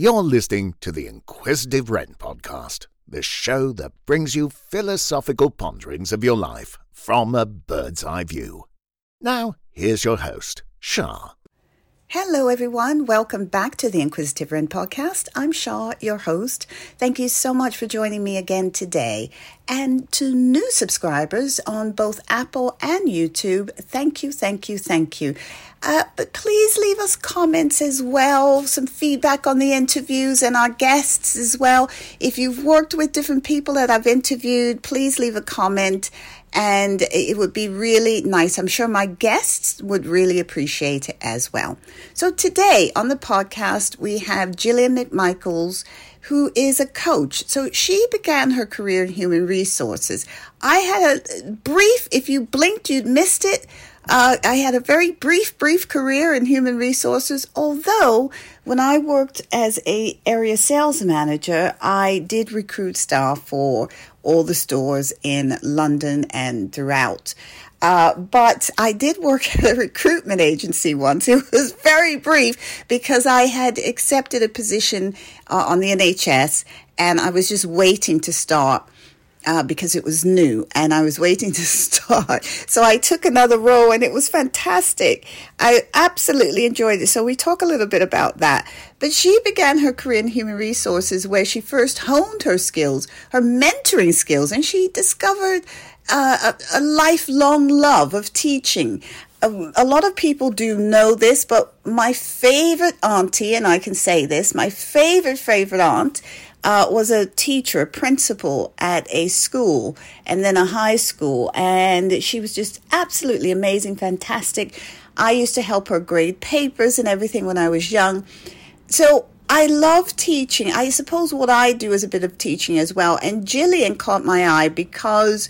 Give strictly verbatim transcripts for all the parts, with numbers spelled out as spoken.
You're listening to the Inquisitive Wren podcast, the show that brings you philosophical ponderings of your life from a bird's eye view. Now, here's your host, Shah. Hello, everyone. Welcome back to the Inquisitive Wren podcast. I'm Shah, your host. Thank you so much for joining me again today. And to new subscribers on both Apple and YouTube, thank you, thank you, thank you. Uh, but please leave us comments as well, some feedback on the interviews and our guests as well. If you've worked with different people that I've interviewed, please leave a comment. And it would be really nice. I'm sure my guests would really appreciate it as well. So today on the podcast, we have Gillian McMichaels, who is a coach. So she began her career in human resources. I had a brief, if you blinked, you'd missed it. Uh, I had a very brief, brief career in human resources, although when I worked as a area sales manager, I did recruit staff for all the stores in London and throughout. Uh, but I did work at a recruitment agency once. It was very brief because I had accepted a position uh, on the N H S and I was just waiting to start. Uh, because it was new and I was waiting to start. So I took another role and it was fantastic. I absolutely enjoyed it. So we talk a little bit about that. But she began her career in human resources where she first honed her skills, her mentoring skills, and she discovered uh, a, a lifelong love of teaching. A, a lot of people do know this, but my favorite auntie, and I can say this, my favorite, favorite aunt, Uh, was a teacher, a principal at a school and then a high school. And she was just absolutely amazing, fantastic. I used to help her grade papers and everything when I was young. So I love teaching. I suppose what I do is a bit of teaching as well. And Gillian caught my eye because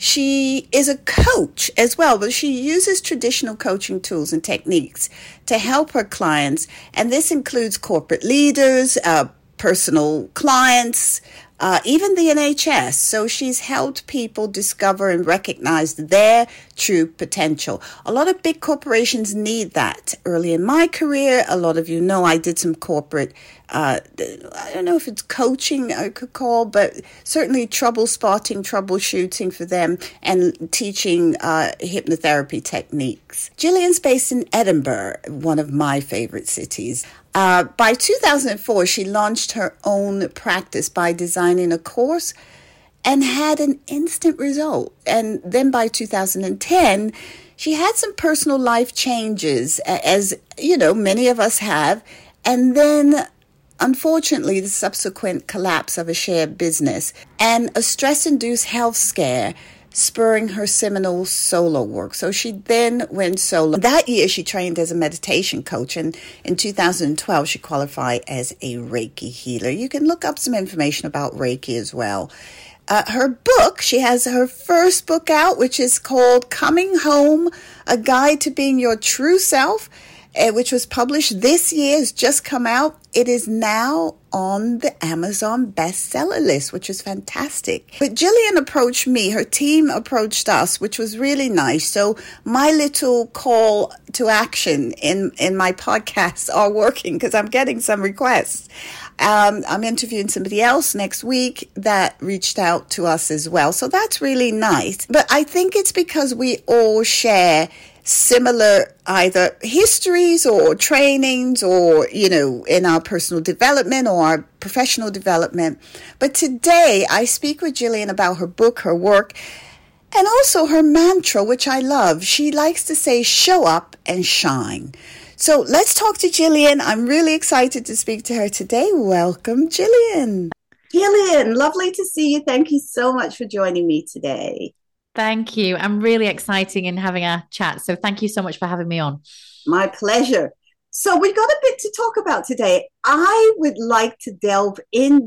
she is a coach as well, but she uses traditional coaching tools and techniques to help her clients. And this includes corporate leaders, uh, personal clients, uh, even the N H S. So she's helped people discover and recognize their true potential. A lot of big corporations need that. Early in my career, a lot of you know I did some corporate, uh, I don't know if it's coaching I could call, but certainly trouble spotting, troubleshooting for them and teaching uh, hypnotherapy techniques. Gillian's based in Edinburgh, one of my favorite cities. Uh, by two thousand four, she launched her own practice by designing a course and had an instant result. And then by two thousand ten, she had some personal life changes, as, you know, many of us have. And then, unfortunately, the subsequent collapse of a shared business and a stress-induced health scare spurring her seminal solo work. So she then went solo. That year, she trained as a meditation coach, and in two thousand twelve, she qualified as a Reiki healer. You can look up some information about Reiki as well. Uh, her book, she has her first book out, which is called Coming Home, A Guide to Being Your True Self, uh, which was published this year, has just come out. It is now on the Amazon bestseller list, which is fantastic. But Gillian approached me, her team approached us, which was really nice. So my little call to action in, in my podcasts are working because I'm getting some requests. Um, I'm interviewing somebody else next week that reached out to us as well. So that's really nice. But I think it's because we all share similar either histories or trainings or, you know, in our personal development or our professional development. But today I speak with Gillian about her book, her work, and also her mantra, which I love. She likes to say, show up and shine. So let's talk to Gillian. I'm really excited to speak to her today. Welcome, Gillian. Gillian, lovely to see you. Thank you so much for joining me today. Thank you. I'm really exciting in having a chat. So thank you so much for having me on. My pleasure. So we've got a bit to talk about today. I would like to delve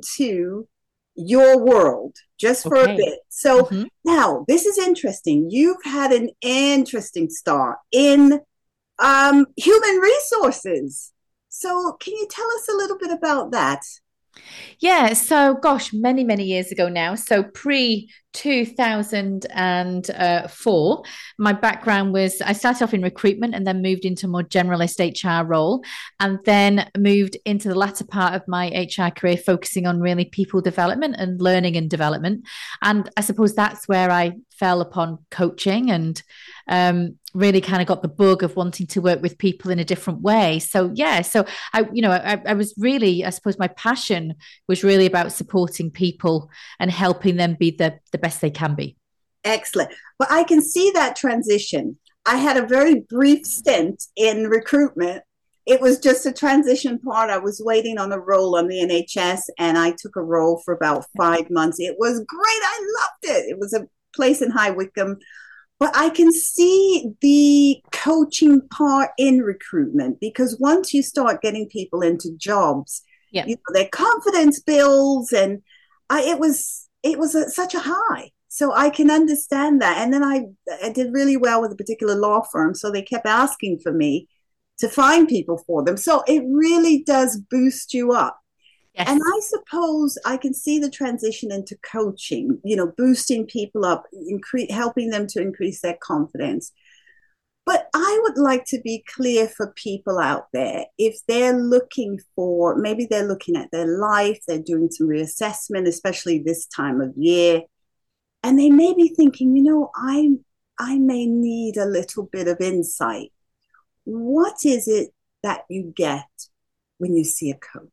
into your world just for okay. a bit. So mm-hmm. now this is interesting. You've had an interesting start in um, human resources. So can you tell us a little bit about that? Yeah, so gosh, many, many years ago now. So pre two thousand four, my background was I started off in recruitment and then moved into a more generalist H R role, and then moved into the latter part of my H R career, focusing on really people development and learning and development. And I suppose that's where I fell upon coaching and um, really kind of got the bug of wanting to work with people in a different way. So yeah, so I, you know, I, I was really, I suppose my passion was really about supporting people and helping them be the, the best they can be. Excellent. Well, I can see that transition. I had a very brief stint in recruitment. It was just a transition part. I was waiting on a role on the N H S, and I took a role for about five months. It was great. I loved it. It was a place in High Wycombe. But I can see the coaching part in recruitment, because once you start getting people into jobs, yeah, you know, their confidence builds, and I, it was it was a, such a high. So I can understand that. And then I, I did really well with a particular law firm, so they kept asking for me to find people for them. So it really does boost you up. Yes. And I suppose I can see the transition into coaching, you know, boosting people up, incre- helping them to increase their confidence. But I would like to be clear for people out there, if they're looking for, maybe they're looking at their life, they're doing some reassessment, especially this time of year, and they may be thinking, you know, I, I may need a little bit of insight. What is it that you get when you see a coach?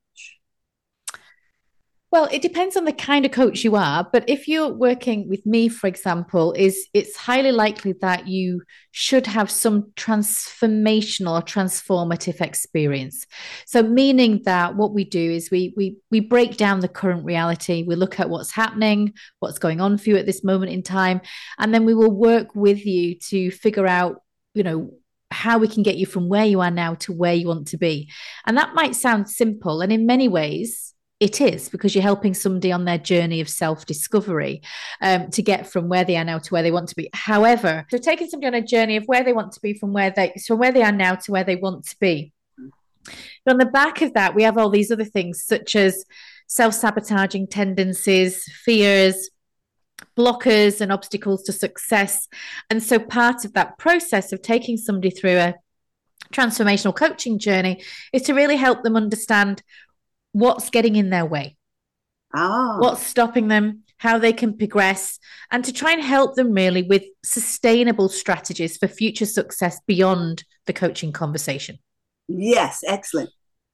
Well, it depends on the kind of coach you are, but if you're working with me, for example, is it's highly likely that you should have some transformational or transformative experience. So meaning that what we do is we we we break down the current reality, we look at what's happening, what's going on for you at this moment in time, and then we will work with you to figure out, you know, how we can get you from where you are now to where you want to be. And that might sound simple, and in many ways it is, because you're helping somebody on their journey of self-discovery um, to get from where they are now to where they want to be. However, so taking somebody on a journey of where they want to be from where they so where they are now to where they want to be. But on the back of that, we have all these other things such as self-sabotaging tendencies, fears, blockers and obstacles to success. And so part of that process of taking somebody through a transformational coaching journey is to really help them understand what's getting in their way, oh. what's stopping them, how they can progress, and to try and help them really with sustainable strategies for future success beyond the coaching conversation. Yes, excellent.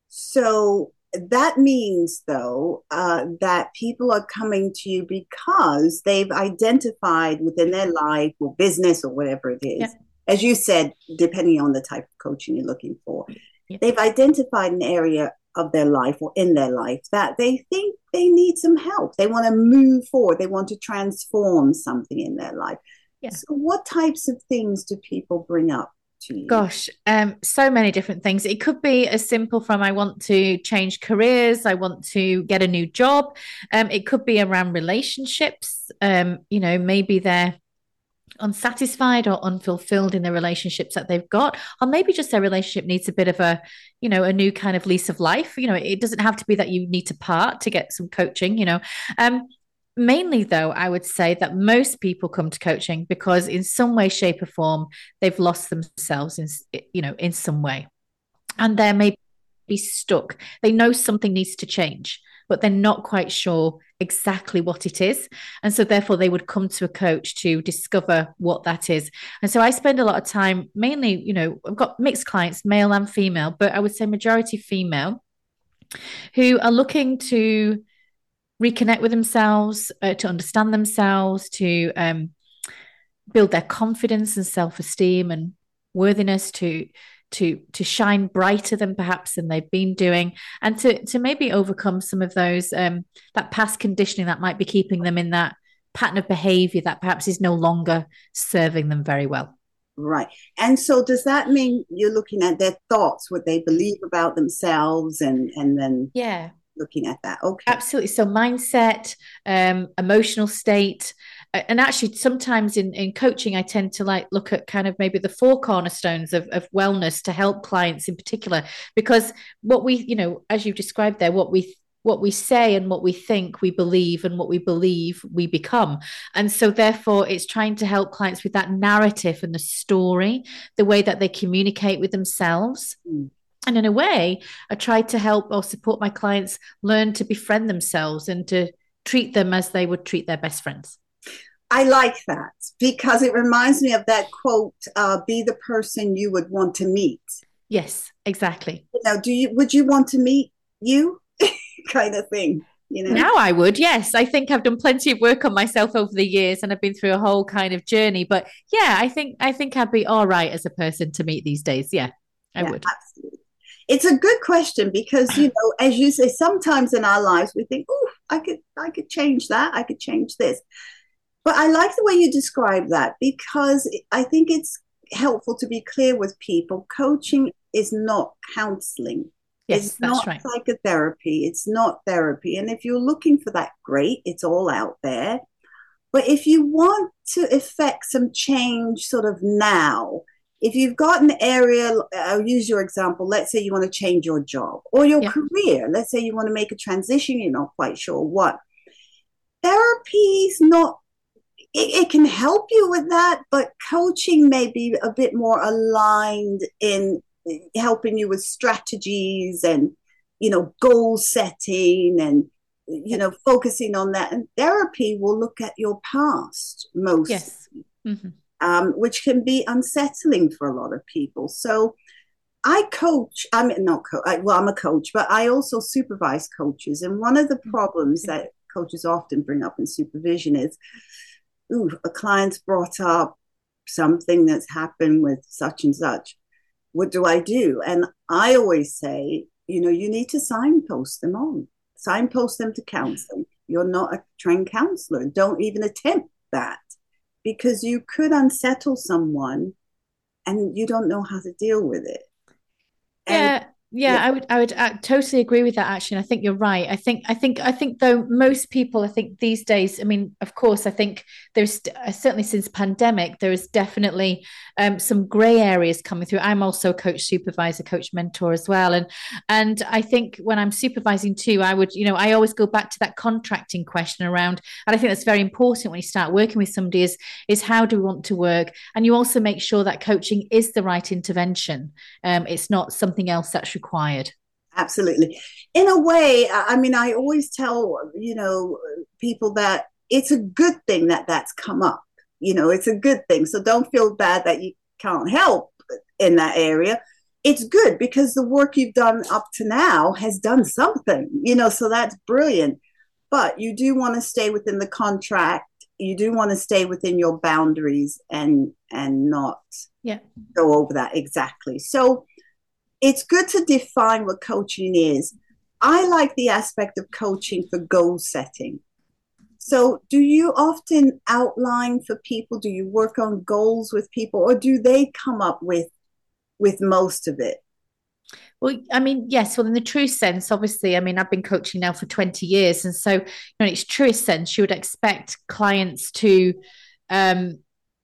So that means, though, uh, that people are coming to you because they've identified within their life or business or whatever it is, yeah. as you said, depending on the type of coaching you're looking for, yeah. they've identified an area of their life or in their life that they think they need some help. They want to move forward. They want to transform something in their life. Yeah. So what types of things do people bring up to you? Gosh, um, so many different things. It could be as simple from I want to change careers, I want to get a new job. Um, it could be around relationships. Um, you know, maybe they're unsatisfied or unfulfilled in the relationships that they've got, or maybe just their relationship needs a bit of a, you know, a new kind of lease of life. You know, it doesn't have to be that you need to part to get some coaching, you know. Um, mainly though, I would say that most people come to coaching because in some way, shape or form, they've lost themselves in, you know, in some way. And they're maybe stuck. They know something needs to change, but they're not quite sure exactly what it is. And so therefore they would come to a coach to discover what that is. And so I spend a lot of time, mainly, you know, I've got mixed clients, male and female, but I would say majority female, who are looking to reconnect with themselves, uh, to understand themselves, to um, build their confidence and self-esteem and worthiness, to to to shine brighter than perhaps than they've been doing, and to to maybe overcome some of those um that past conditioning that might be keeping them in that pattern of behavior that perhaps is no longer serving them very well. Right. And so does that mean you're looking at their thoughts, what they believe about themselves, and and then yeah looking at that? Okay, absolutely. So mindset, um emotional state. And actually, sometimes in, in coaching, I tend to like look at kind of maybe the four cornerstones of, of wellness to help clients in particular, because what we, you know, as you've described there, what we what we say and what we think we believe, and what we believe we become. And so therefore it's trying to help clients with that narrative and the story, the way that they communicate with themselves. Mm. And in a way, I try to help or support my clients learn to befriend themselves and to treat them as they would treat their best friends. I like that, because it reminds me of that quote, uh, be the person you would want to meet. Yes, exactly. Now, do you, would you want to meet you? Kind of thing, you know? Now I would, yes. I think I've done plenty of work on myself over the years, and I've been through a whole kind of journey. But yeah, I think I think I'd be all right as a person to meet these days. Yeah, I yeah, would. Absolutely. It's a good question, because, you know, as you say, sometimes in our lives we think, oh, I could I could change that. I could change this. But I like the way you describe that, because I think it's helpful to be clear with people. Coaching is not counseling. Yes, it's that's not right. Psychotherapy. It's not therapy. And if you're looking for that, great. It's all out there. But if you want to effect some change sort of now, if you've got an area, I'll use your example. Let's say you want to change your job or your yeah. career. Let's say you want to make a transition. You're not quite sure what. Therapy is not, it, it can help you with that, but coaching may be a bit more aligned in helping you with strategies and, you know, goal setting and, you know, focusing on that. And therapy will look at your past most, yes. mm-hmm. um, which can be unsettling for a lot of people. So I coach, I'm not coach, well, I'm a coach, but I also supervise coaches. And one of the problems mm-hmm. that coaches often bring up in supervision is, ooh, a client's brought up something that's happened with such and such. What do I do? And I always say, you know, you need to signpost them on, signpost them to counseling. You're not a trained counselor. Don't even attempt that, because you could unsettle someone and you don't know how to deal with it. And yeah. Yeah, yeah, I would, I would I totally agree with that. Actually, and I think you're right. I think, I think, I think, though most people, I think these days, I mean, of course, I think there's uh, certainly since pandemic, there is definitely um, some grey areas coming through. I'm also a coach, supervisor, coach, mentor as well, and and I think when I'm supervising too, I would, you know, I always go back to that contracting question around, and I think that's very important when you start working with somebody is is how do we want to work, and you also make sure that coaching is the right intervention. Um, it's not something else that's required. Absolutely. In a way, I mean, I always tell, you know, people that it's a good thing that that's come up. You know, it's a good thing. So don't feel bad that you can't help in that area. It's good because the work you've done up to now has done something, you know, so that's brilliant. But you do want to stay within the contract. You do want to stay within your boundaries and and not yeah. go over that. Exactly. So it's good to define what coaching is. I like the aspect of coaching for goal setting. So do you often outline for people? Do you work on goals with people, or do they come up with, with most of it? Well, I mean, yes. Well, in the true sense, obviously, I mean, I've been coaching now for twenty years. And so, you know, in its truest sense, you would expect clients to, um,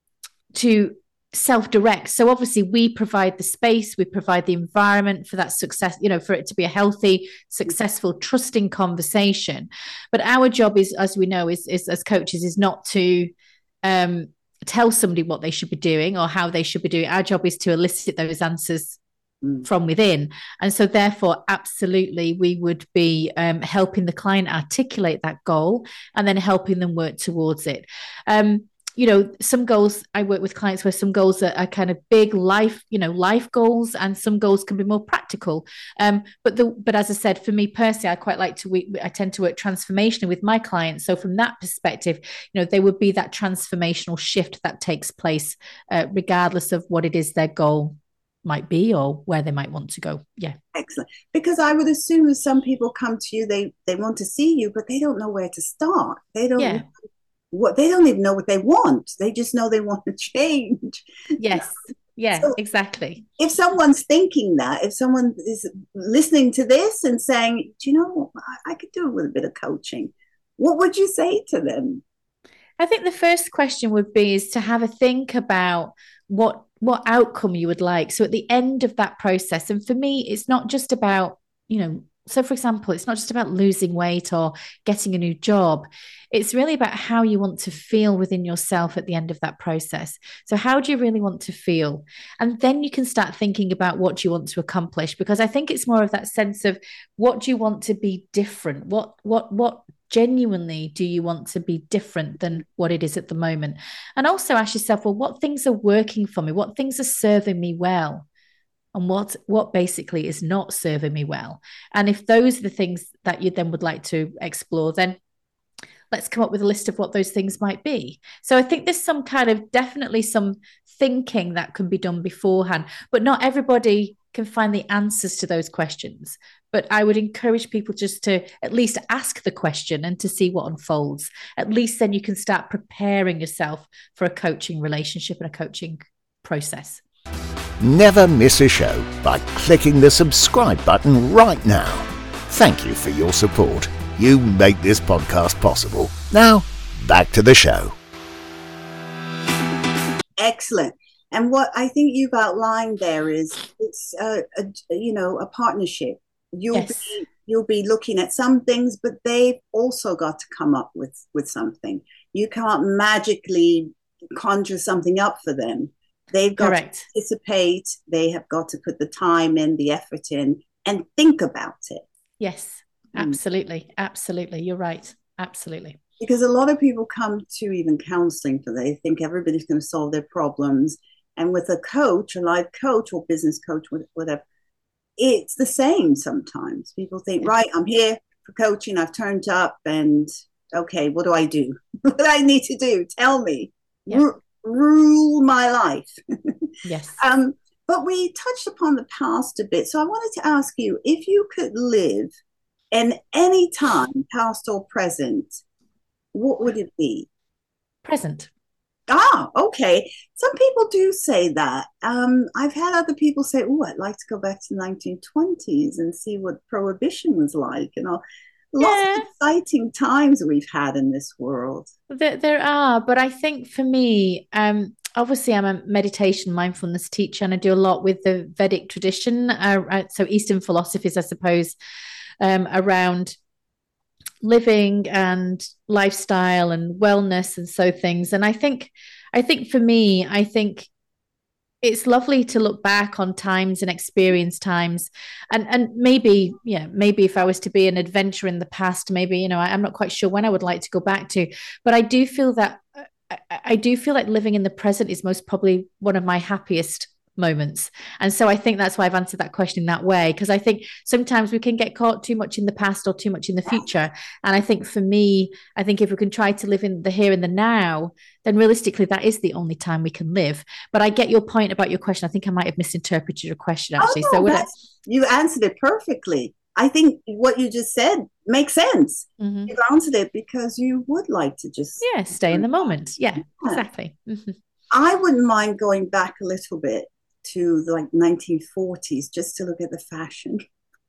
to, self-direct. So obviously we provide the space, we provide the environment for that success, you know, for it to be a healthy, successful, trusting conversation. But our job is, as we know, is, is as coaches, is not to um, tell somebody what they should be doing or how they should be doing. Our job is to elicit those answers mm. from within. And so therefore, absolutely, we would be um, helping the client articulate that goal and then helping them work towards it. Um, You know, some goals, I work with clients where some goals are, are kind of big life, you know, life goals, and some goals can be more practical. Um, but the, but as I said, for me personally, I quite like to, we, I tend to work transformationally with my clients. So from that perspective, you know, there would be that transformational shift that takes place, uh, regardless of what it is their goal might be or where they might want to go. Yeah. Excellent. Because I would assume that some people come to you, they, they want to see you, but they don't know where to start. They don't yeah. know what they don't even know what they want. They just know they want to change. Yes. Yeah, so exactly. If someone's thinking that, if someone is listening to this and saying, do you know, I, I could do with a bit of coaching, what would you say to them? I think the first question would be is to have a think about what what outcome you would like. So at the end of that process, and for me, it's not just about, you know, so for example, it's not just about losing weight or getting a new job. It's really about how you want to feel within yourself at the end of that process. So how do you really want to feel? And then you can start thinking about what you want to accomplish, because I think it's more of that sense of what do you want to be different? What, what, what genuinely do you want to be different than what it is at the moment? And also ask yourself, well, what things are working for me? What things are serving me well? And what what basically is not serving me well? And if those are the things that you then would like to explore, then let's come up with a list of what those things might be. So I think there's some kind of definitely some thinking that can be done beforehand, but not everybody can find the answers to those questions. But I would encourage people just to at least ask the question and to see what unfolds. At least then you can start preparing yourself for a coaching relationship and a coaching process. Never miss a show by clicking the subscribe button right now. Thank you for your support. You make this podcast possible. Now, back to the show. Excellent. And what I think you've outlined there is it's a, a you know a partnership. You'll yes. be you'll be looking at some things, but they've also got to come up with with something. You can't magically conjure something up for them. They've got Correct. to participate. They have got to put the time in, the effort in, and think about it. Yes, absolutely. Mm. Absolutely. You're right. Absolutely. Because a lot of people come to even counseling for they think everybody's going to solve their problems. And with a coach, a life coach or business coach, whatever, it's the same sometimes. People think, yes. right, I'm here for coaching. I've turned up and, okay, what do I do? What do I need to do? Tell me. Yeah. R- rule my life. Yes. Um, but we touched upon the past a bit. So I wanted to ask you, if you could live in any time, past or present, what would it be? Present. Ah, okay. Some people do say that. Um, I've had other people say, oh, I'd like to go back to the nineteen twenties and see what prohibition was like. You know, lots yeah. of exciting times we've had in this world. There, there are, but I think for me, um, obviously I'm a meditation mindfulness teacher and I do a lot with the Vedic tradition. Uh, so Eastern philosophies, I suppose, um, around living and lifestyle and wellness and so things. And I think, I think for me, I think it's lovely to look back on times and experience times. And, and maybe, yeah, maybe if I was to be an adventurer in the past, maybe, you know, I, I'm not quite sure when I would like to go back to, but I do feel that I, I do feel like living in the present is most probably one of my happiest moments. And so I think that's why I've answered that question in that way, because I think sometimes we can get caught too much in the past or too much in the future. And I think for me, I think if we can try to live in the here and the now, then realistically that is the only time we can live. But I get your point about your question. I think I might have misinterpreted your question actually. Oh, no, so I, you answered it perfectly. I think what you just said makes sense. Mm-hmm. You've answered it because you would like to just yeah stay in the moment. Yeah, yeah. Exactly. Mm-hmm. I wouldn't mind going back a little bit to the like nineteen forties just to look at the fashion.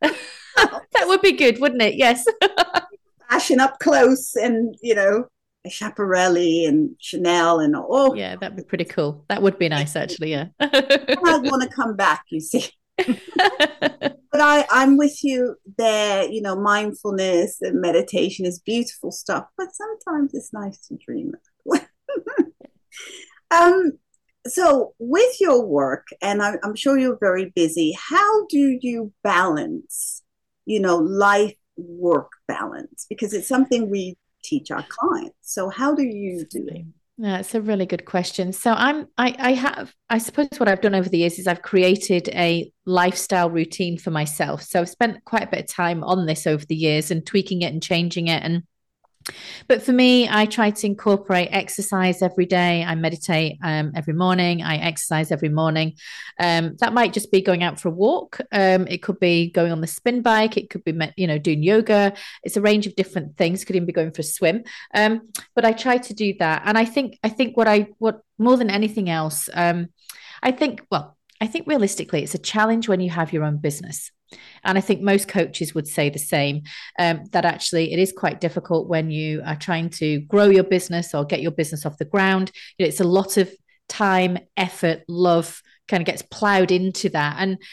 That would be good, wouldn't it? Yes. Fashion up close, and you know, Schiaparelli and Chanel and all. Yeah, that'd be pretty cool. That would be nice, actually. Yeah. I'd want to come back, you see. But I, I'm with you there. You know, mindfulness and meditation is beautiful stuff, but sometimes it's nice to dream. um. So with your work, and I, I'm sure you're very busy, how do you balance, you know, life work balance? Because it's something we teach our clients. So how do you do it? Yeah, it's a really good question. So I'm, I, I have, I suppose what I've done over the years is I've created a lifestyle routine for myself. So I've spent quite a bit of time on this over the years and tweaking it and changing it. And But for me, I try to incorporate exercise every day. I meditate um, every morning. I exercise every morning. Um, that might just be going out for a walk. Um, it could be going on the spin bike. It could be, you know, doing yoga. It's a range of different things. Could even be going for a swim. Um, but I try to do that. And I think, I think what I, what more than anything else, um, I think, well, I think realistically, it's a challenge when you have your own business. And I think most coaches would say the same, um, that actually it is quite difficult when you are trying to grow your business or get your business off the ground. You know, it's a lot of time, effort, love kind of gets plowed into that. And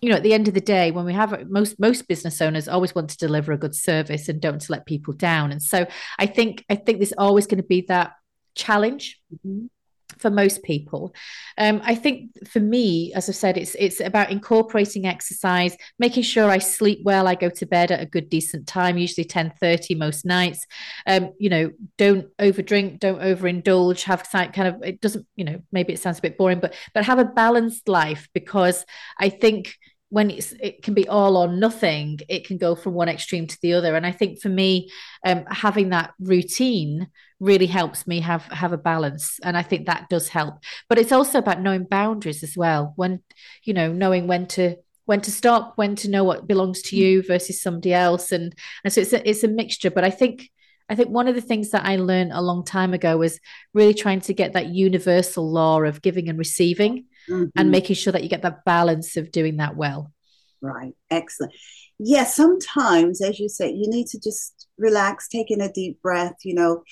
you know, at the end of the day, when we have most most business owners always want to deliver a good service and don't to let people down. And so I think I think there's always going to be that challenge. Mm-hmm. For most people. Um, I think for me, as I've said, it's it's about incorporating exercise, making sure I sleep well, I go to bed at a good, decent time, usually ten thirty most nights. Um, you know, don't overdrink, don't overindulge, have kind of, it doesn't, you know, maybe it sounds a bit boring, but but have a balanced life, because I think when it's, it can be all or nothing, it can go from one extreme to the other. And I think for me, um, having that routine really helps me have have a balance, and I think that does help. But it's also about knowing boundaries as well, when, you know, knowing when to when to stop, when to know what belongs to you versus somebody else. And and so it's a, it's a mixture. But I think I think one of the things that I learned a long time ago was really trying to get that universal law of giving and receiving, mm-hmm. and making sure that you get that balance of doing that well. Right. Excellent. Yeah, sometimes, as you say, you need to just relax, take in a deep breath, you know,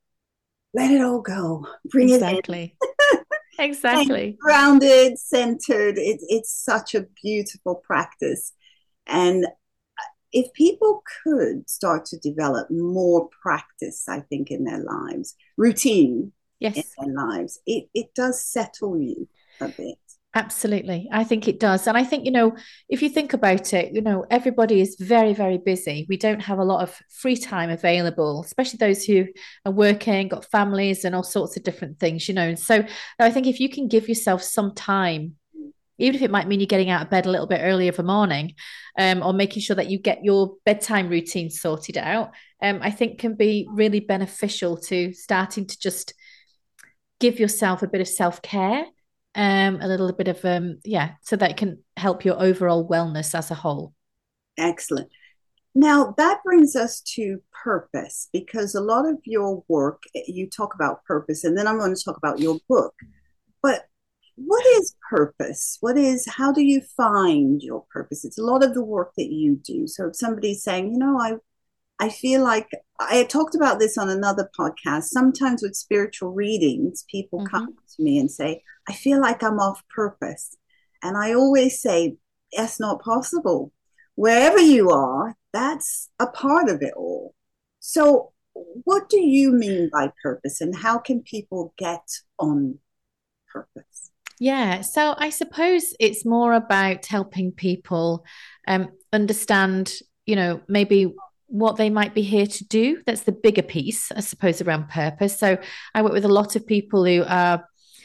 let it all go, bring exactly. it in. Exactly. Grounded, centered. It, it's such a beautiful practice. And if people could start to develop more practice, I think, in their lives, routine yes. in their lives, it, it does settle you a bit. Absolutely. I think it does. And I think, you know, if you think about it, you know, everybody is very, very busy. We don't have a lot of free time available, especially those who are working, got families and all sorts of different things, you know. And so I think if you can give yourself some time, even if it might mean you're getting out of bed a little bit earlier for morning, um, or making sure that you get your bedtime routine sorted out, um, I think can be really beneficial to starting to just give yourself a bit of self-care. Um, a little bit of um, yeah, so that it can help your overall wellness as a whole. Excellent. Now that brings us to purpose, because a lot of your work, you talk about purpose, and then I'm going to talk about your book. But what is purpose? What is, how do you find your purpose? It's a lot of the work that you do. So if somebody's saying, you know, I I feel like I talked about this on another podcast. Sometimes with spiritual readings, people mm-hmm. come to me and say, I feel like I'm off purpose. And I always say, that's not possible. Wherever you are, that's a part of it all. So what do you mean by purpose, and how can people get on purpose? Yeah, so I suppose it's more about helping people um, understand, you know, maybe what they might be here to do. That's the bigger piece, I suppose, around purpose. So I work with a lot of people who are,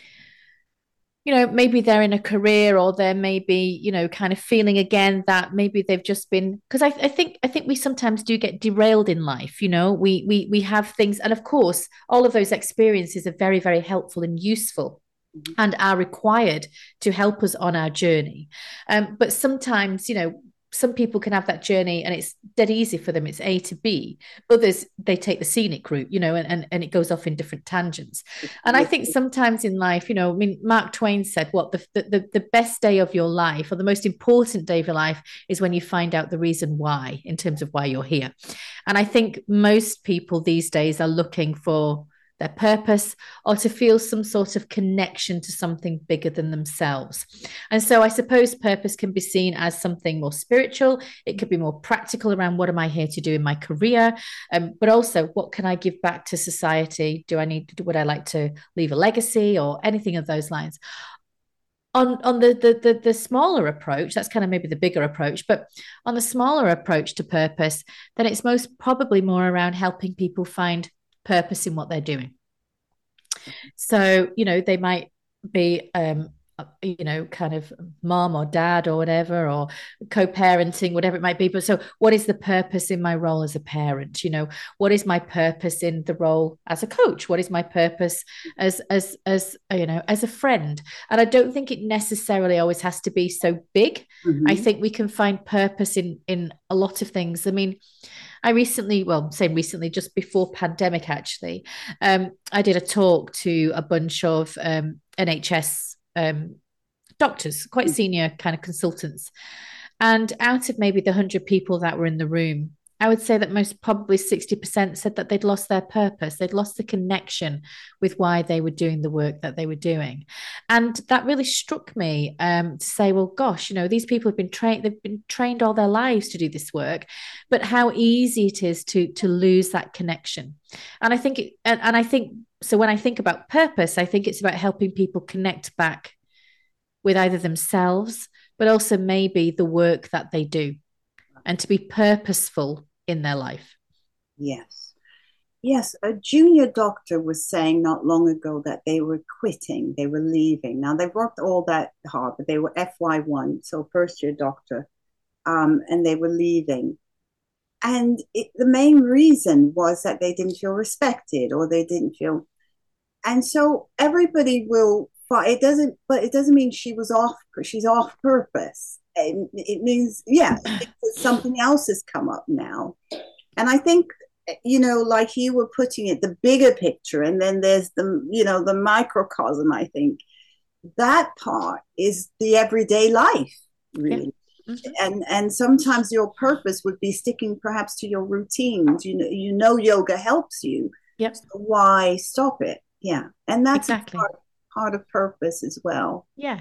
you know, maybe they're in a career, or they're maybe, you know, kind of feeling again that maybe they've just been, because I, I think I think we sometimes do get derailed in life. You know, we we we have things, and of course, all of those experiences are very, very helpful and useful, mm-hmm. and are required to help us on our journey. Um, but sometimes, you know, some people can have that journey and it's dead easy for them. It's A to B. Others, they take the scenic route, you know, and, and, and it goes off in different tangents. And I think sometimes in life, you know, I mean, Mark Twain said, what the, the, the best day of your life, or the most important day of your life, is when you find out the reason why, in terms of why you're here. And I think most people these days are looking for their purpose, or to feel some sort of connection to something bigger than themselves. And so I suppose purpose can be seen as something more spiritual. It could be more practical around, what am I here to do in my career? Um, but also, what can I give back to society? Do I need, would I like to leave a legacy, or anything of those lines? On, on the, the, the, the smaller approach, that's kind of maybe the bigger approach, but on the smaller approach to purpose, then it's most probably more around helping people find purpose in what they're doing. So, you know, they might be, um, you know, kind of mom or dad or whatever, or co-parenting, whatever it might be. But so what is the purpose in my role as a parent? You know, what is my purpose in the role as a coach? What is my purpose as, as, as, you know, as a friend? And I don't think it necessarily always has to be so big. Mm-hmm. I think we can find purpose in, in a lot of things. I mean, I recently, well, say recently, just before pandemic, actually, um, I did a talk to a bunch of um, N H S um, doctors, quite senior kind of consultants. And out of maybe the one hundred people that were in the room, I would say that most probably sixty percent said that they'd lost their purpose. They'd lost the connection with why they were doing the work that they were doing. And that really struck me um, to say, well, gosh, you know, these people have been trained, they've been trained all their lives to do this work, but how easy it is to, to lose that connection. And I think, it, and, and I think, so when I think about purpose, I think it's about helping people connect back with either themselves, but also maybe the work that they do, and to be purposeful in their life. Yes. Yes. A junior doctor was saying not long ago that they were quitting, they were leaving. Now, they've worked all that hard, but they were F Y one, so first year doctor, um, and they were leaving. And it, the main reason was that they didn't feel respected, or they didn't feel. And so everybody will, it doesn't, but it doesn't mean she was off, she's off purpose. It, it means, yeah, something else has come up now. And I think, you know, like you were putting it, the bigger picture, and then there's the, you know, the microcosm, I think. That part is the everyday life, really. Yeah. Mm-hmm. And and sometimes your purpose would be sticking perhaps to your routines. You know, you know yoga helps you. Yep. So why stop it? Yeah. And that's exactly. part, part of purpose as well. Yeah.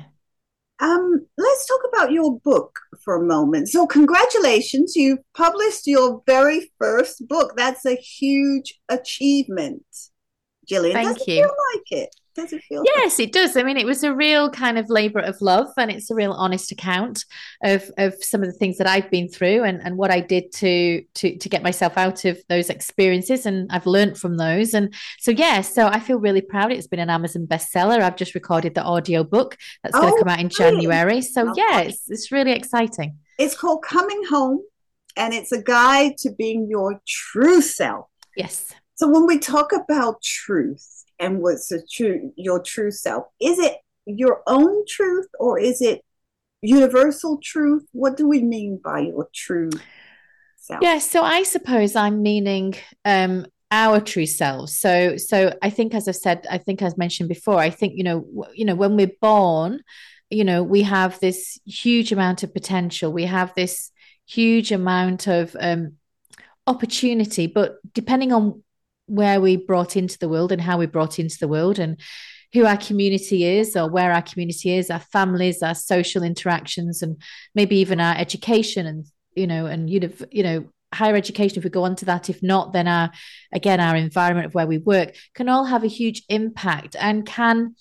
Um, let's talk about your book for a moment. So congratulations, you published your very first book. That's a huge achievement, Gillian. Thank Does you. It feel like it? Does it feel yes, like it does. I mean, it was a real kind of labor of love, and it's a real honest account of of some of the things that I've been through, and, and what I did to to to get myself out of those experiences, and I've learned from those. And so yeah, so I feel really proud. It's been an Amazon bestseller. I've just recorded the audio book that's oh, going to come out in January. So yeah, it's it's really exciting. It's called Coming Home, and it's a guide to being your true self. Yes. So when we talk about truth, and what's the true, your true self, is it your own truth, or is it universal truth? What do we mean by your true self? Yeah, so I suppose I'm meaning um, our true selves. So, so I think, as I've said, I think as mentioned before, I think you know, w- you know, when we're born, you know, we have this huge amount of potential. We have this huge amount of um, opportunity, but depending on where we brought into the world and how we brought into the world and who our community is or where our community is, our families, our social interactions, and maybe even our education and, you know, and, you know, you know, higher education, if we go on to that, if not, then our, again, our environment of where we work can all have a huge impact and can,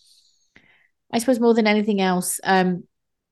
I suppose, more than anything else, um,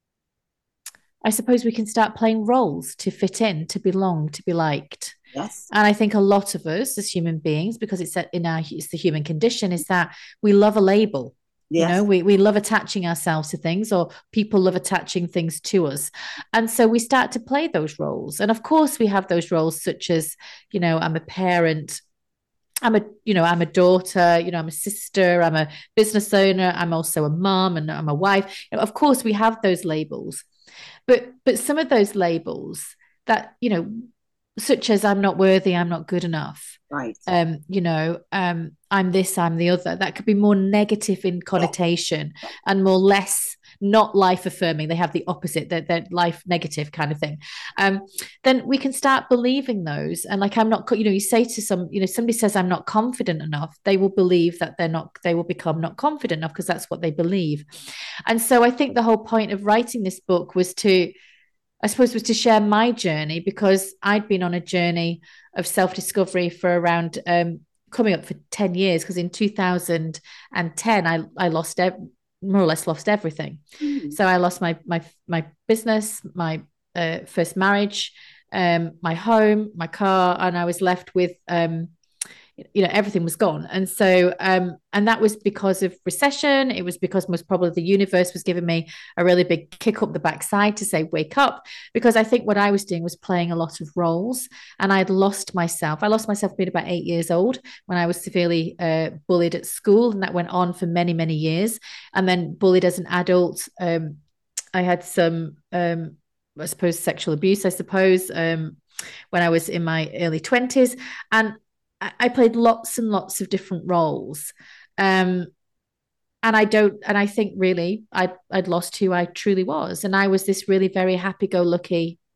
I suppose we can start playing roles to fit in, to belong, to be liked. Yes. And I think a lot of us as human beings, because it's in our, it's the human condition, is that we love a label. Yes. You know, we, we love attaching ourselves to things, or people love attaching things to us. And so we start to play those roles. And of course we have those roles such as, you know, I'm a parent, I'm a, you know, I'm a daughter, you know, I'm a sister, I'm a business owner, I'm also a mom, and I'm a wife. You know, of course we have those labels, but, but some of those labels that, you know, such as I'm not worthy, I'm not good enough. Right. Um, you know, um, I'm this, I'm the other. That could be more negative in connotation yeah. and more less not life affirming. They have the opposite, they're, they're life negative kind of thing. Um, then we can start believing those. And like, I'm not, you know, you say to some, you know, somebody says I'm not confident enough, they will believe that they're not, they will become not confident enough because that's what they believe. And so I think the whole point of writing this book was to, I suppose, was to share my journey, because I'd been on a journey of self-discovery for around um, coming up for ten years. Because in two thousand ten, I, I lost, ev- more or less lost everything. Mm. So I lost my, my, my business, my uh, first marriage, um, my home, my car, and I was left with, um, you know, everything was gone. And so, um, and that was because of recession. It was because most probably the universe was giving me a really big kick up the backside to say, wake up. Because I think what I was doing was playing a lot of roles, and I'd lost myself. I lost myself being about eight years old when I was severely uh, bullied at school. And that went on for many, many years. And then bullied as an adult. Um, I had some, um, I suppose, sexual abuse, I suppose, um, when I was in my early twenties. And I played lots and lots of different roles. Um, and I don't, and I think really I'd, I'd lost who I truly was. And I was this really very happy-go-lucky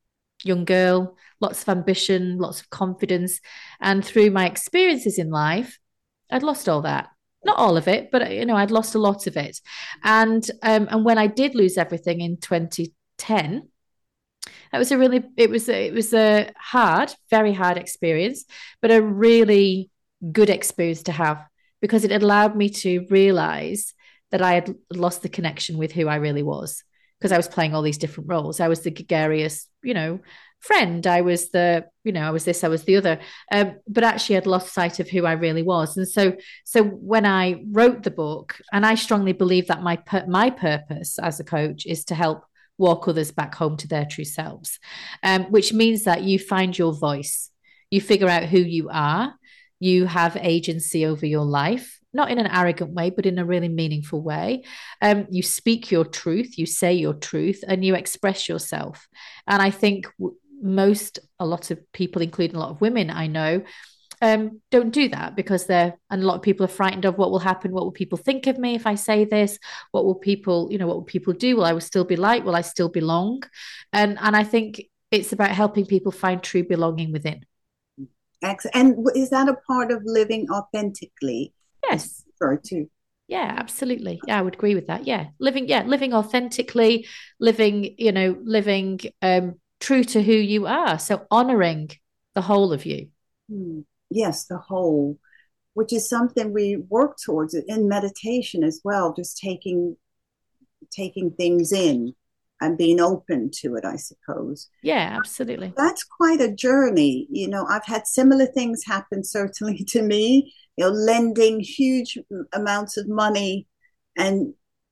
young girl, lots of ambition, lots of confidence. And through my experiences in life, I'd lost all that. Not all of it, but, you know, I'd lost a lot of it. And um, and when I did lose everything in twenty ten, that was a really, it was, a, it was a hard, very hard experience, but a really good experience to have, because it allowed me to realize that I had lost the connection with who I really was, because I was playing all these different roles. I was the gregarious, you know, friend. I was the, you know, I was this, I was the other. Um, but actually I'd lost sight of who I really was. And so, so when I wrote the book, and I strongly believe that my, my purpose as a coach is to help walk others back home to their true selves, um, which means that you find your voice, you figure out who you are, you have agency over your life, not in an arrogant way, but in a really meaningful way. Um, you speak your truth, you say your truth, and you express yourself. And I think most, a lot of people, including a lot of women I know, um, don't do that, because they're, and a lot of people are frightened of what will happen. What will people think of me if I say this? What will people, you know, what will people do? Will I still be liked? Will I still belong? And, and I think it's about helping people find true belonging within. Excellent. And is that a part of living authentically? Yes. Refer to. Yeah, absolutely. Yeah, I would agree with that. Yeah. Living, yeah, living authentically, living, you know, living um, true to who you are. So honoring the whole of you. Hmm. Yes, the whole, which is something we work towards in meditation as well, just taking taking things in and being open to it, I suppose. Yeah, absolutely. That's quite a journey. You know, I've had similar things happen, certainly to me, you know, lending huge amounts of money, and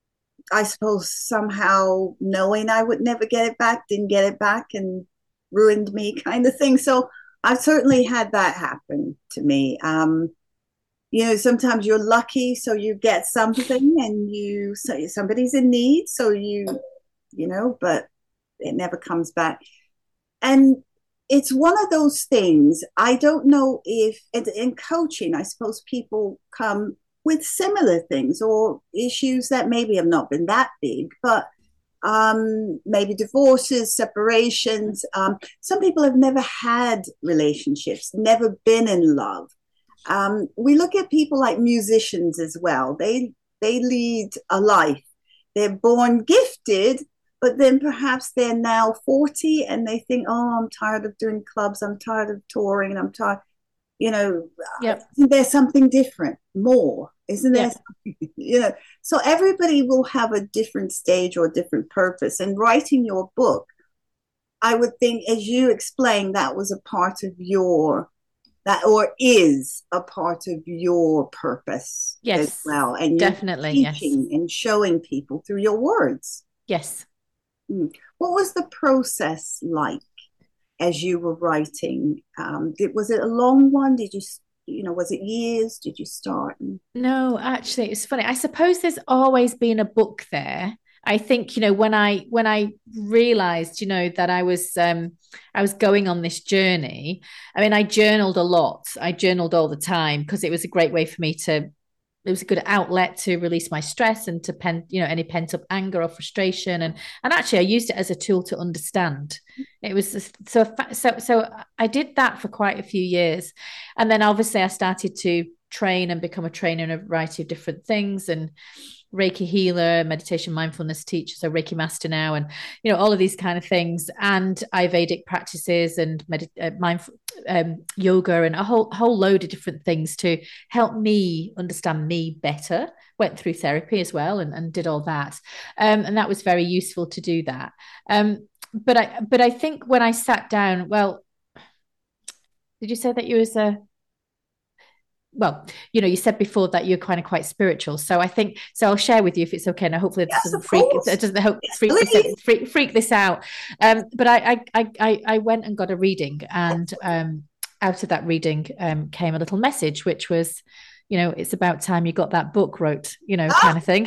I suppose somehow knowing I would never get it back, didn't get it back, and ruined me, kind of thing. So I've certainly had that happen to me. Um, you know, sometimes you're lucky, so you get something, and you so somebody's in need, so you, you know, but it never comes back. And it's one of those things. I don't know if in coaching, I suppose people come with similar things or issues that maybe have not been that big, but um, maybe divorces, separations. Um, some people have never had relationships, never been in love. Um, we look at people like musicians as well. They they lead a life. They're born gifted, but then perhaps they're now forty and they think, oh, I'm tired of doing clubs. I'm tired of touring. I'm tired, you know, yep. Isn't there something different, more? Isn't there? Yep. You know, so everybody will have a different stage or a different purpose. And writing your book, I would think, as you explained, that was a part of your, that or is a part of your purpose yes, as well. And definitely, teaching yes. and showing people through your words. Yes. What was the process like as you were writing? Um, did, was it a long one? Did you, you know, was it years? Did you start? And... No, actually, it's funny. I suppose there's always been a book there. I think, you know, when I when I realized, you know, that I was um I was going on this journey. I mean, I journaled a lot. I journaled all the time because it was a great way for me to, it was a good outlet to release my stress and to pen, you know, any pent up anger or frustration. And and actually, I used it as a tool to understand. It was so so so I did that for quite a few years, and then obviously I started to train and become a trainer in a variety of different things, and Reiki healer, meditation, mindfulness teacher, so Reiki master now, and you know all of these kind of things, and Ayurvedic practices and med- uh, mindful um, yoga, and a whole whole load of different things to help me understand me better. Went through therapy as well, and, and did all that, um, and that was very useful to do that. Um, but I but I think when I sat down, well, did you say that you was a well, you know, you said before that you're kind of quite spiritual. So I think, so I'll share with you if it's okay. And I hopefully yes, it doesn't freak, it doesn't hope, freak, this, freak, freak this out. Um, but I, I, I, I went and got a reading, and um, out of that reading um, came a little message, which was, you know, it's about time you got that book wrote, you know, kind of thing.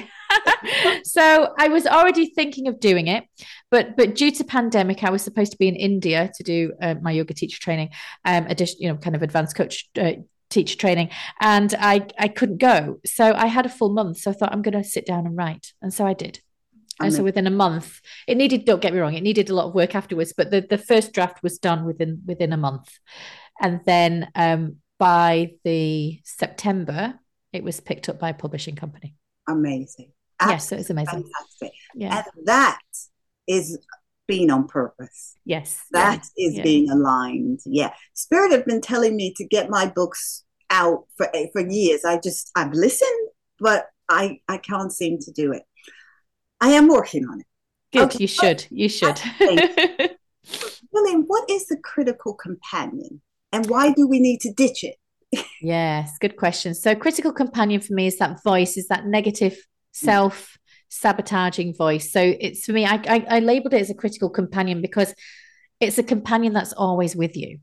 So I was already thinking of doing it, but but due to pandemic, I was supposed to be in India to do uh, my yoga teacher training, um, addition, you know, kind of advanced coach uh, teacher training, and I I couldn't go, so I had a full month. So I thought, I'm going to sit down and write, and so I did. And so within a month, it needed, don't get me wrong, it needed a lot of work afterwards, but the, the first draft was done within within a month. And then um, by the September, it was picked up by a publishing company. Amazing. Absolutely. Yes, it was amazing. Fantastic. Yeah. And that is being on purpose. Yes. That yeah. is yeah. being aligned. Yeah. Spirit have been telling me to get my books out for for years. I just, I've listened, but I, I can't seem to do it. I am working on it. Good. Okay. You should. You should. William, what is the critical companion and why do we need to ditch it? Yes, good question. So critical companion for me is that voice, is that negative self-sabotaging voice. So it's, for me, I, I, I labeled it as a critical companion because it's a companion that's always with you.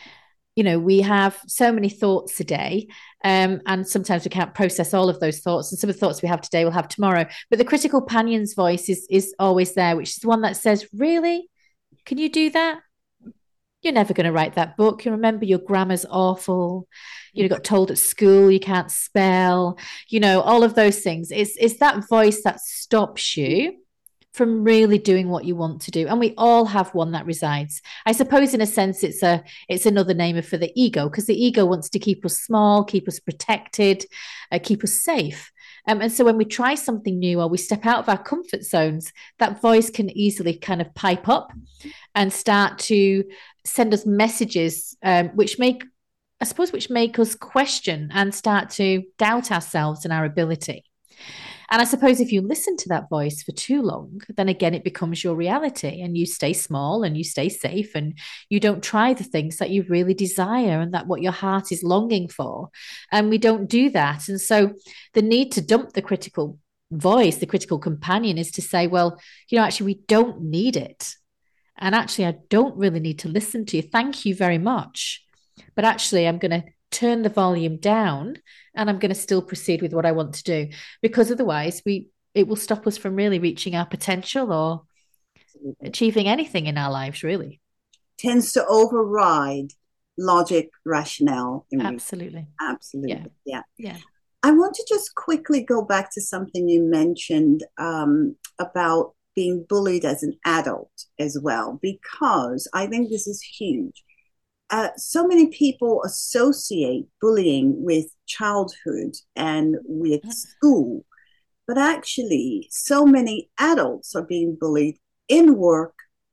You know, we have so many thoughts a day, um, and sometimes we can't process all of those thoughts. And some of the thoughts we have today we'll have tomorrow. But the critical companion's voice is is always there, which is the one that says, really? Can you do that? You're never going to write that book. You remember your grammar's awful. You got told at school you can't spell, you know, all of those things. It's, it's that voice that stops you from really doing what you want to do. And we all have one that resides. I suppose in a sense, it's a it's another name for the ego, because the ego wants to keep us small, keep us protected, uh, keep us safe. Um, and so when we try something new or we step out of our comfort zones, that voice can easily kind of pipe up and start to send us messages, um, which make, I suppose, which make us question and start to doubt ourselves and our ability. And I suppose if you listen to that voice for too long, then again, it becomes your reality and you stay small and you stay safe and you don't try the things that you really desire and that what your heart is longing for. And we don't do that. And so the need to dump the critical voice, the critical companion, is to say, well, you know, actually, we don't need it. And actually, I don't really need to listen to you. Thank you very much. But actually, I'm going to turn the volume down and I'm going to still proceed with what I want to do, because otherwise we it will stop us from really reaching our potential or achieving anything in our lives, really. Tends to override logic, rationale. Absolutely. Absolutely. Yeah. yeah. Yeah. I want to just quickly go back to something you mentioned um, about being bullied as an adult as well, because I think this is huge. Uh, so many people associate bullying with childhood and with school, but actually so many adults are being bullied in work,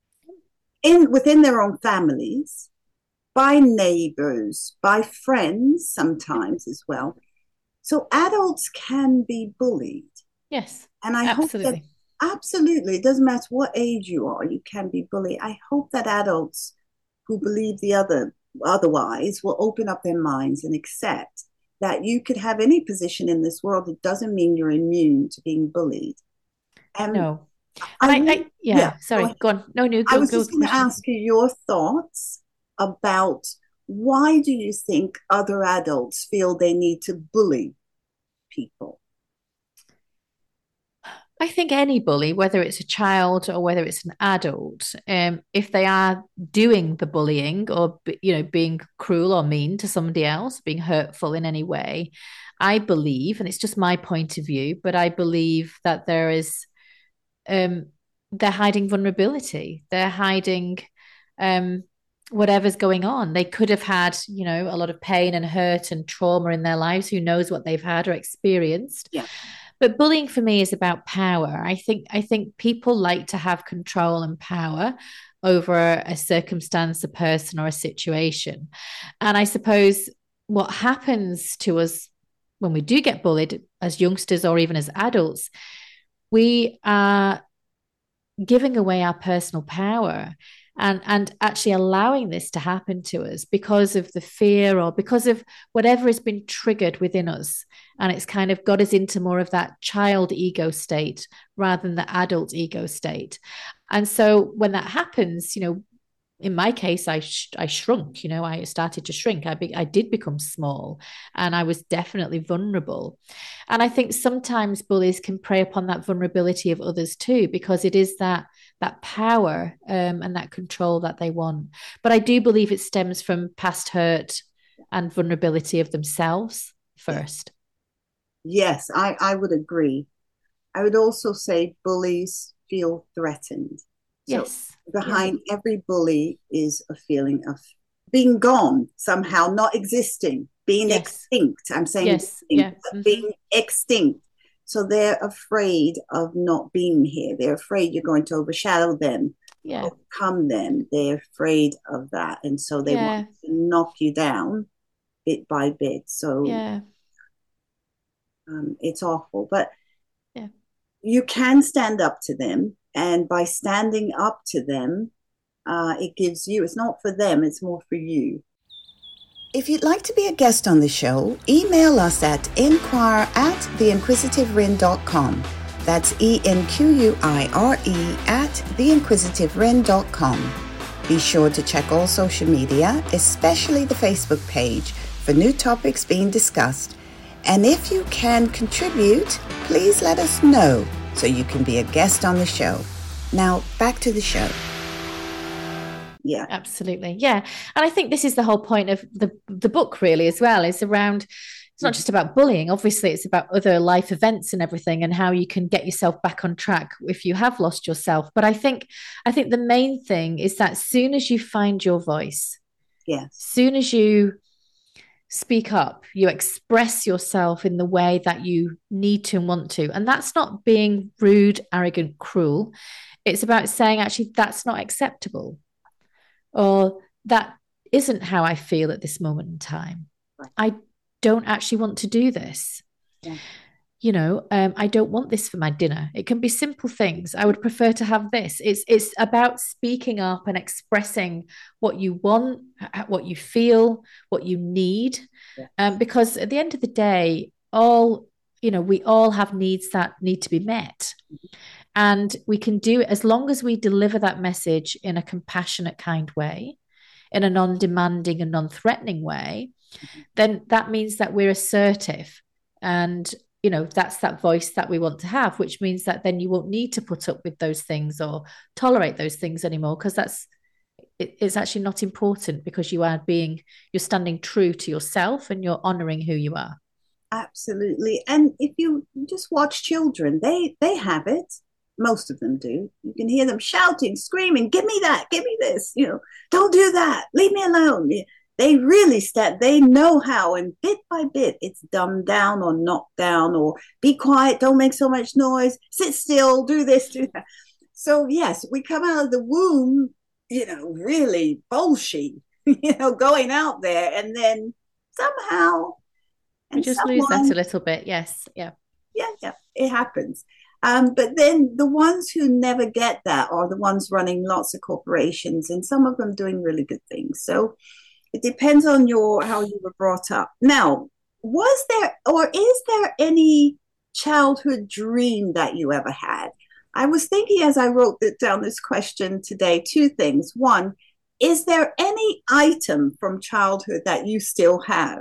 in within their own families, by neighbors, by friends sometimes as well. So adults can be bullied. Yes, and I absolutely. hope that absolutely, it doesn't matter what age you are, you can be bullied. I hope that adults who believe the other otherwise will open up their minds and accept that you could have any position in this world. It doesn't mean you're immune to being bullied. And no. I, I, I yeah, yeah, sorry, go on. No, no, go, I was go, just going to ask you your thoughts about why do you think other adults feel they need to bully people? I think any bully, whether it's a child or whether it's an adult, um, if they are doing the bullying or, you know, being cruel or mean to somebody else, being hurtful in any way, I believe, and it's just my point of view, but I believe that there is, um, they're hiding vulnerability. They're hiding um, whatever's going on. They could have had, you know, a lot of pain and hurt and trauma in their lives. Who knows what they've had or experienced? Yeah. But bullying for me is about power. I think I think people like to have control and power over a circumstance, a person, or a situation. And I suppose what happens to us when we do get bullied as youngsters or even as adults, we are giving away our personal power and and actually allowing this to happen to us because of the fear or because of whatever has been triggered within us, and it's kind of got us into more of that child ego state rather than the adult ego state. And so when that happens, you know, in my case, I sh- I shrunk, you know, I started to shrink. I be- I did become small and I was definitely vulnerable. And I think sometimes bullies can prey upon that vulnerability of others too, because it is that that power um, and that control that they want. But I do believe it stems from past hurt and vulnerability of themselves first. Yes, I, I would agree. I would also say bullies feel threatened. So Yes. behind yeah. every bully is a feeling of being gone somehow, not existing, being yes. extinct. I'm saying yes. extinct, yeah. mm-hmm. being extinct. So they're afraid of not being here. They're afraid you're going to overshadow them, yeah. overcome them. They're afraid of that. And so they yeah. want to knock you down bit by bit. So yeah. um, it's awful. But yeah. you can stand up to them. And by standing up to them, uh, it gives you, it's not for them, it's more for you. If you'd like to be a guest on the show, email us at inquire at the inquisitive rin dot com. That's E N Q U I R E at the inquisitive rin dot com. Be sure to check all social media, especially the Facebook page, for new topics being discussed. And if you can contribute, please let us know so you can be a guest on the show. Now, back to the show. Yeah, absolutely. Yeah. And I think this is the whole point of the, the book really as well, is around, it's not just about bullying. Obviously, it's about other life events and everything and how you can get yourself back on track if you have lost yourself. But I think, I think the main thing is that as soon as you find your voice, yes, soon as you speak up, you express yourself in the way that you need to and want to. And that's not being rude, arrogant, cruel. It's about saying, actually, that's not acceptable. Or that isn't how I feel at this moment in time. Right. I don't actually want to do this. Yeah. You know, um, I don't want this for my dinner. It can be simple things. I would prefer to have this. It's it's about speaking up and expressing what you want, what you feel, what you need. Yeah. Um, because at the end of the day, all, you know, we all have needs that need to be met. Mm-hmm. And we can do it as long as we deliver that message in a compassionate, kind way, in a non-demanding and non-threatening way, mm-hmm. then that means that we're assertive. And, you know, that's that voice that we want to have, which means that then you won't need to put up with those things or tolerate those things anymore, because that's, it, it's actually not important, because you are being, you're standing true to yourself and you're honoring who you are. Absolutely. And if you just watch children, they, they have it. Most of them do. You can hear them shouting, screaming, give me that, give me this, you know, don't do that, leave me alone. They really start, they know how, and bit by bit, it's dumbed down or knocked down, or be quiet, don't make so much noise, sit still, do this, do that. So yes, we come out of the womb, you know, really bullshit, you know, going out there, and then somehow, and we just someone, lose that a little bit. Yes. Yeah. Yeah. Yeah. It happens. Um, but then the ones who never get that are the ones running lots of corporations, and some of them doing really good things. So it depends on your how you were brought up. Now, was there or is there any childhood dream that you ever had? I was thinking as I wrote down this question today, two things. One, is there any item from childhood that you still have?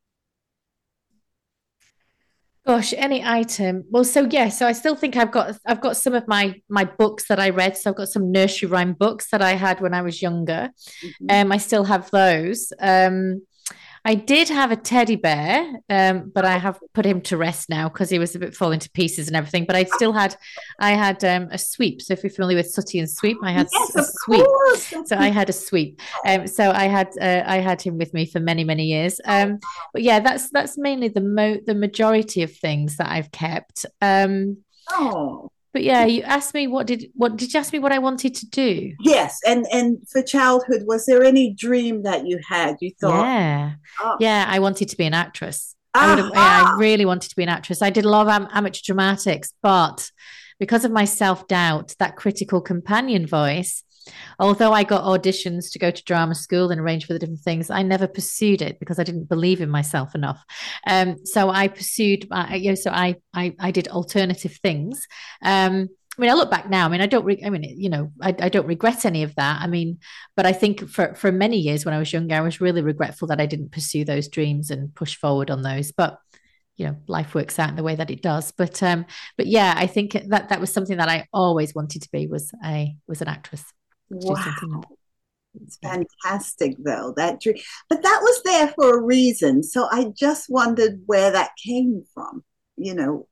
Gosh, any item. Well, so yeah, so I still think I've got I've got some of my my books that I read. So I've got some nursery rhyme books that I had when I was younger. Mm-hmm. Um, I still have those. Um, I did have a teddy bear, um, but I have put him to rest now because he was a bit falling to pieces and everything. But I still had, I had um, a sweep. So if you're familiar with Sooty and Sweep, I had yes, a sweep. So I had a sweep. Um, so I had, uh, I had him with me for many, many years. Um, but yeah, that's that's mainly the mo the majority of things that I've kept. Um, oh. But yeah, you asked me what did what did you ask me what I wanted to do? Yes, and and for childhood, was there any dream that you had? You thought, yeah, oh. yeah, I wanted to be an actress. Ah, I would have, yeah, I really wanted to be an actress. I did a lot of am amateur dramatics, but because of my self doubt, that critical companion voice. Although I got auditions to go to drama school and arrange for the different things, I never pursued it because I didn't believe in myself enough. Um, so I pursued, uh, you know, so I, I, I did alternative things. Um, I mean, I look back now. I mean, I don't. Re I mean, you know, I, I don't regret any of that. I mean, but I think for for many years when I was younger, I was really regretful that I didn't pursue those dreams and push forward on those. But you know, life works out in the way that it does. But um, but yeah, I think that that was something that I always wanted to be was a was an actress. Wow. It's fantastic though, that dream. But that was there for a reason. So I just wondered where that came from, you know.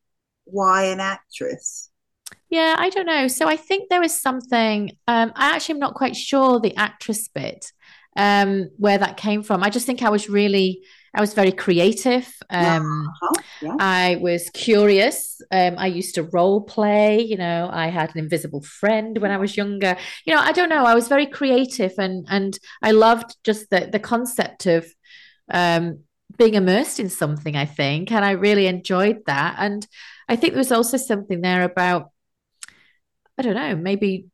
why an actress? Yeah, I don't know. So I think there is something, um, I actually am not quite sure the actress bit, um, where that came from. I just think I was really, I was very creative. Um, Uh-huh. Yeah. I was curious. Um, I used to role play, you know, I had an invisible friend when I was younger. You know, I don't know. I was very creative and and I loved just the the concept of um being immersed in something, I think. And I really enjoyed that. And I think there was also something there about, I don't know, maybe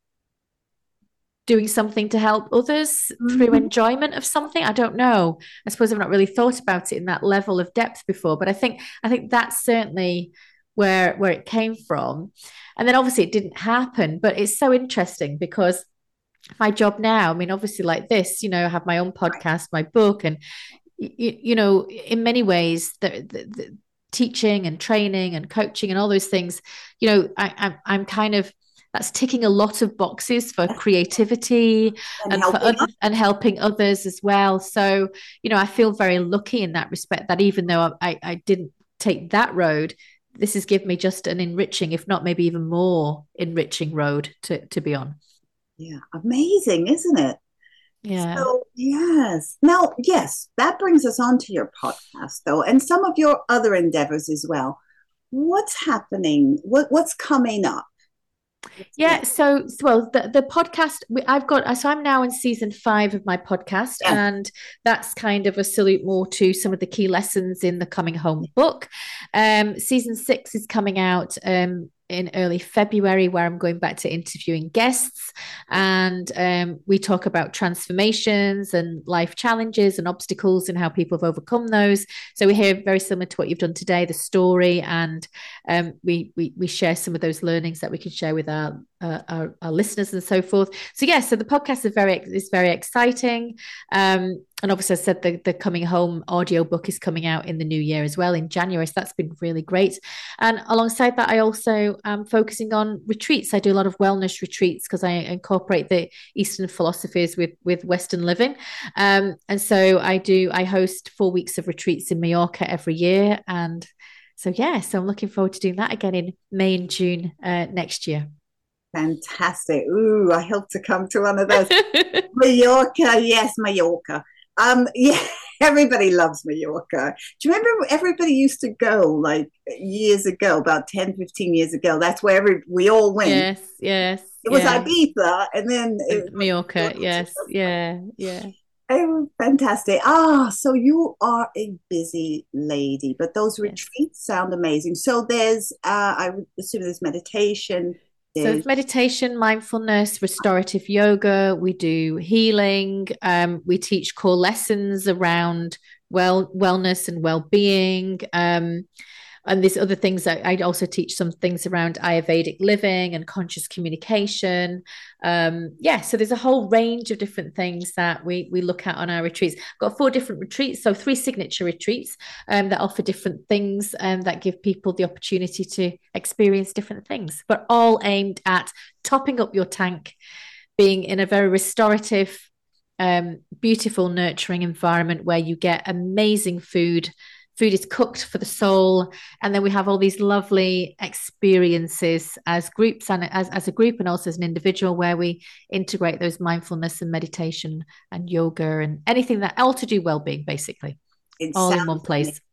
doing something to help others through Mhm. enjoyment of something. I don't know. I suppose I've not really thought about it in that level of depth before, but I think I think that's certainly where where it came from. And then obviously it didn't happen, but it's so interesting because my job now, I mean, obviously like this, you know, I have my own podcast, my book, and you, you know, in many ways, the, the, the teaching and training and coaching and all those things, you know, I, I'm I'm kind of that's ticking a lot of boxes for creativity And and for helping other and helping others as well. So, you know, I feel very lucky in that respect that even though I, I didn't take that road, this has given me just an enriching, if not maybe even more enriching road to, to be on. Yeah, amazing, isn't it? Yeah. So, yes. Now, yes, that brings us on to your podcast, though, and some of your other endeavors as well. What's happening? What What's coming up? What's Yeah, next? so so, well, the the podcast we, I've got. So I'm now in season five of my podcast, Yeah, and that's kind of a salute more to some of the key lessons in the Coming Home book. Um, season six is coming out um in early February, where I'm going back to interviewing guests, and um, we talk about transformations and life challenges and obstacles and how people have overcome those. So we hear very similar to what you've done today, the story, and um, we, we we share some of those learnings that we can share with our, uh, our our listeners and so forth. So yeah, so the podcast is very is very exciting. Um, and obviously, I said the the Coming Home audio book is coming out in the new year as well in January. So that's been really great. And alongside that, I also am focusing on retreats. I do a lot of wellness retreats because I incorporate the Eastern philosophies with with Western living. Um, and so I do. I host four weeks of retreats in Mallorca every year, and so yeah, so I'm looking forward to doing that again in May and June uh, next year. fantastic. Ooh, I hope to come to one of those. Mallorca, yes, Mallorca. Um, yeah, everybody loves Mallorca. Do you remember everybody used to go like years ago, about ten, fifteen years ago? That's where every, we all went. Yes, yes, It was yeah. Ibiza, and then it And was Mallorca, Mallorca. yes, yeah, yeah. Oh, fantastic. Ah, so you are a busy lady, but those Yes. retreats sound amazing. So there's, uh, I would assume there's meditation, So there's it's meditation, mindfulness, restorative yoga. We do healing. Um, we teach core lessons around well wellness and well-being. Um, and there's other things that I also teach some things around Ayurvedic living and conscious communication. Um, yeah, so there's a whole range of different things that we we look at on our retreats. I've got four different retreats, so three signature retreats um, that offer different things and that give people the opportunity to experience different things, but all aimed at topping up your tank, being in a very restorative, um, beautiful, nurturing environment where you get amazing food. Food is cooked for the soul, and then we have all these lovely experiences as groups and as, as a group and also as an individual where we integrate those mindfulness and meditation and yoga and anything that all to do well-being, basically, it all in one sounds amazing. place.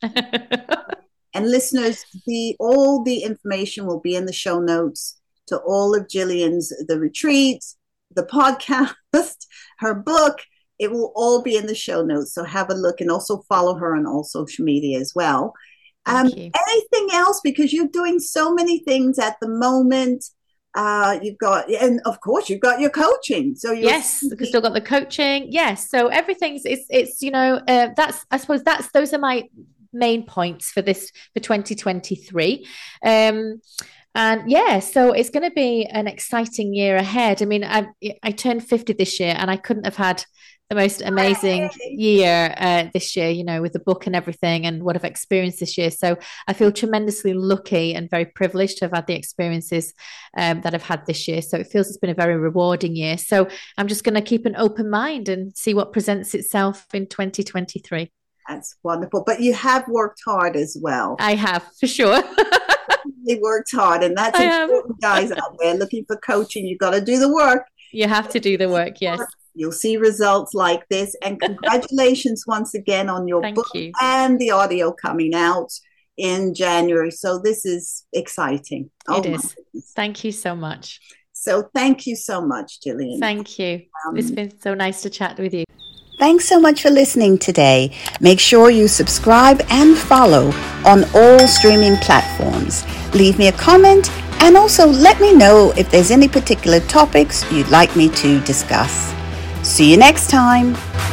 And listeners, the all the information will be in the show notes to all of Jillian's the retreats, the podcast, her book. It will all be in the show notes. So have a look and also follow her on all social media as well. Um, Thank you. anything else? Because you're doing so many things at the moment. Uh, you've got, and of course, you've got your coaching. So you're Yes, because still got the coaching. Yes, so everything's it's it's you know uh, that's I suppose that's those are my main points for this for twenty twenty-three. Um, and yeah, so it's going to be an exciting year ahead. I mean, I I turned fifty this year, and I couldn't have had the most amazing year uh, this year, you know, with the book and everything and what I've experienced this year. So I feel tremendously lucky and very privileged to have had the experiences um, that I've had this year. So it feels it's been a very rewarding year. So I'm just going to keep an open mind and see what presents itself in twenty twenty-three. That's wonderful. But you have worked hard as well. I have, for sure. really worked hard, and that's important, guys out there looking for coaching. You got to do the work. You have to do the work, yes. You'll see results like this. And congratulations once again on your Thank book you. and the audio coming out in January. So this is exciting. Oh, it is. Goodness. Thank you so much. So thank you so much, Gillian. Thank you. Um, it's been so nice to chat with you. Thanks so much for listening today. Make sure you subscribe and follow on all streaming platforms. Leave me a comment and also let me know if there's any particular topics you'd like me to discuss. See you next time.